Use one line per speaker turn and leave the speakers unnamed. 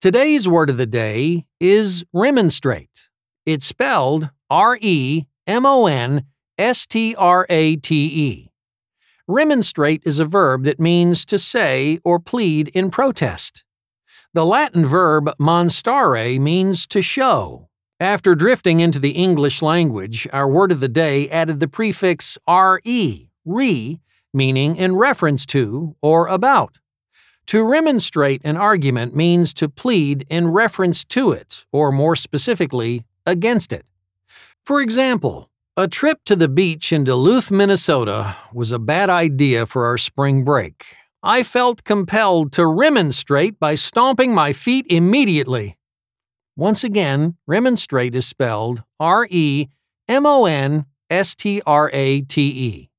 Today's word of the day is remonstrate. It's spelled R-E-M-O-N-S-T-R-A-T-E. Remonstrate is a verb that means to say or plead in protest. The Latin verb monstrare means to show. After drifting into the English language, our word of the day added the prefix re, meaning in reference to or about. To remonstrate an argument means to plead in reference to it, or more specifically, against it. For example, a trip to the beach in Duluth, Minnesota was a bad idea for our spring break. I felt compelled to remonstrate by stomping my feet immediately. Once again, remonstrate is spelled R-E-M-O-N-S-T-R-A-T-E.